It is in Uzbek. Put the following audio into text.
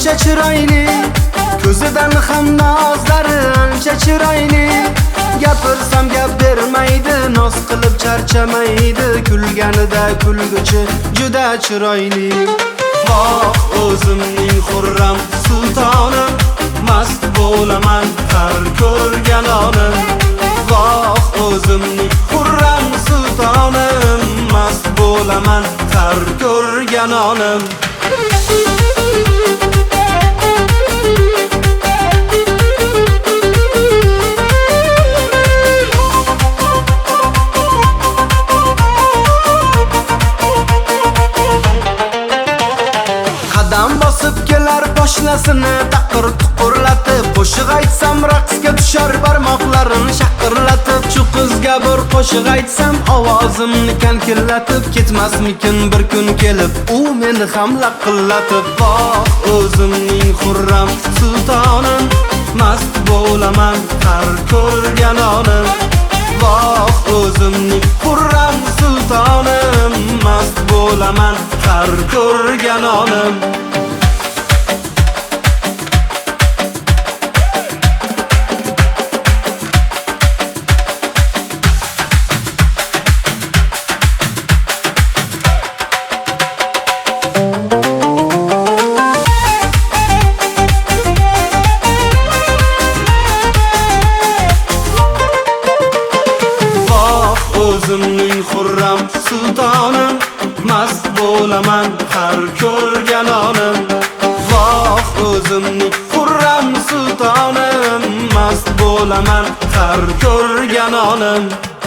ancha chiroyli, ko'zidan ham nozlari ancha chiroyli. Gapirsam gap bermaydi, noz qilib charchamaydi, kulganida kulguchi juda chiroyli. Voh o'zimning xurram sultonim, mast bo'laman har ko'rgan onim. Voh o'zimning xurram sultonim, mast bo'laman har ko'rgan onim. Qadam bosib kelar boshlasini taqir tuqurlatib, qo'shiq aytsam raqsga tushar barmoqlarin shaqirlatib. Shu qizga bir qo'shiq aytsam ovozimni kankillatib, ketmasmikin bir kun kelib u meni ham laqillatib. Voh o'zimning xurram sultonim, mast bo'laman har ko'rgan onim. Voh o'zimning xurram sultonim, mast bo'laman har ko'rgan onim. O'zimning xurram sultonim, mast bo'laman har ko'rgan onim. Voh o'zimning xurram sultonim, mast bo'laman har ko'rgan onim.